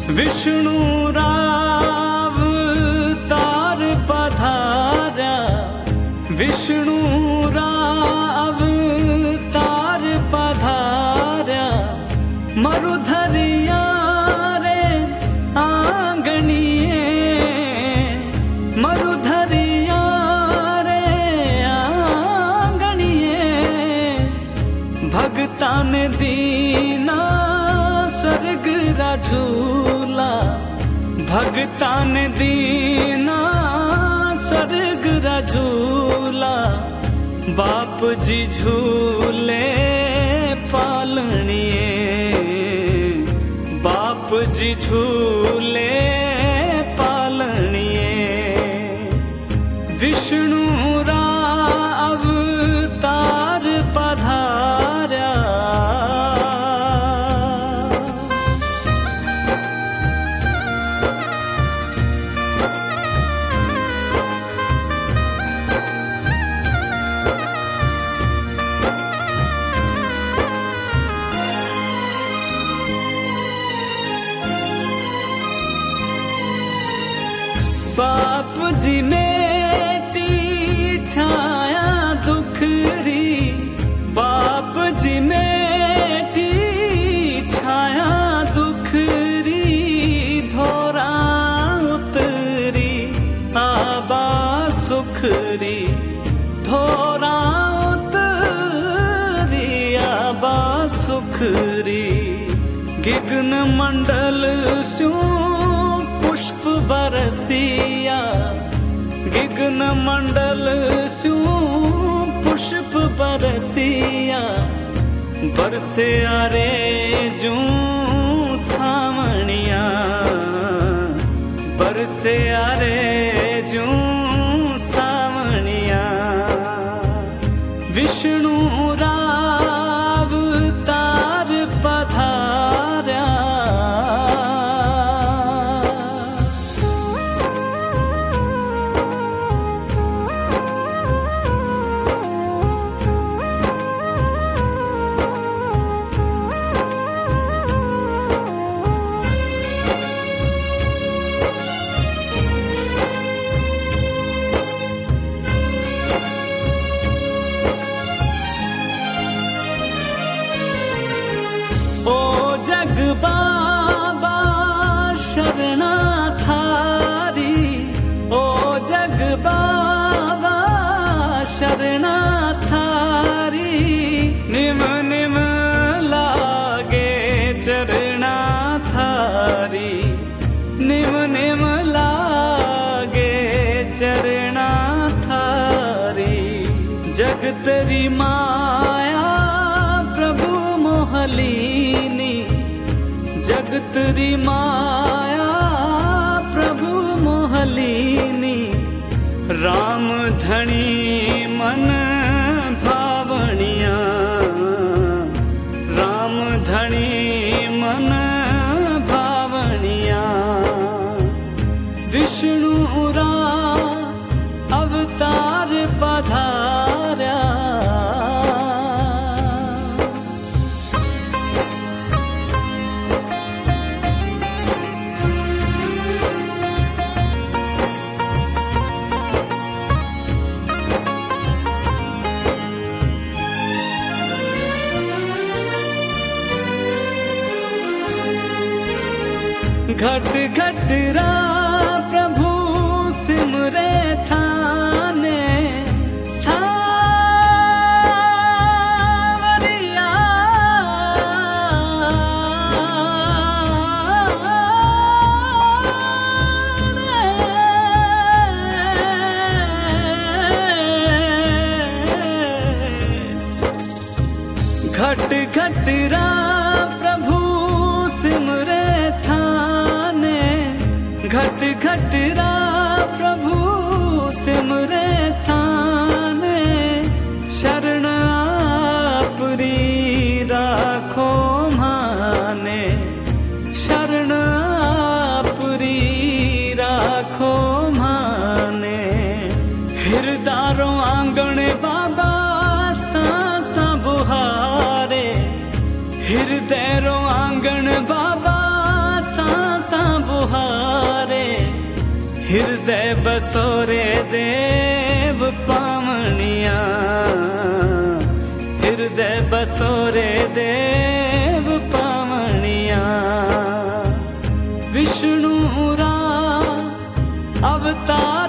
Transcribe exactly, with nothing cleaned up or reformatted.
विष्णु राव तार पधारा, विष्णु राव तार पधारा, मरुधरिया रे आंगणिए, मरुधरिया रे आंगणिए, भगतान दीना स्वर्ग राझूला, भगतान दीना स्वर्ग राझूला, बाप जी झूले पालनिए, बाप जी झूले पालनिए, विष्णु राव तार पधारा। बाप जी मेटी छाया दुखरी, बाप जी मेटी छाया दुखरी, धोरा उतरी आबा सुखरी, धोरा उतरी आबा सुखरी, गिगन मंडल स्यू पुष्प बरसिया, गिगन मंडल स्यू पुष्प बरसिया, बरसे आरे जू सावणिया, बरसे आरे जू सावणिया, विष्णु राव तार पधारा। ओ जग बाबा शरणा थारी, ओ जग बाबा शरणा थारी, निम निम लागे चरणा थारी, निम निम लागे चरणा थारी, जग तेरी माया प्रभु मोहलीनी, जग तेरी माया प्रभु मोहलीनी, राम धनी मन भावनिया, राम धनी मन भावनिया, विष्णु राव अवतार पधारा। घट घट रा प्रभु सिमरे थाने, सावरिया घट घट रा प्रभु सिमरे थाने, घट घट रा प्रभु सिमरे थाने, शरण आपरी राखो माने, शरण आपरी राखो माने, हिरदारो आंगण बाबा सांसा बुहारे, हृदय रो आंगण बाबा सांसा हृदय बसोरे देव पावनिया, हृदय बसोरे देव पावनिया। विष्णु रा अवतार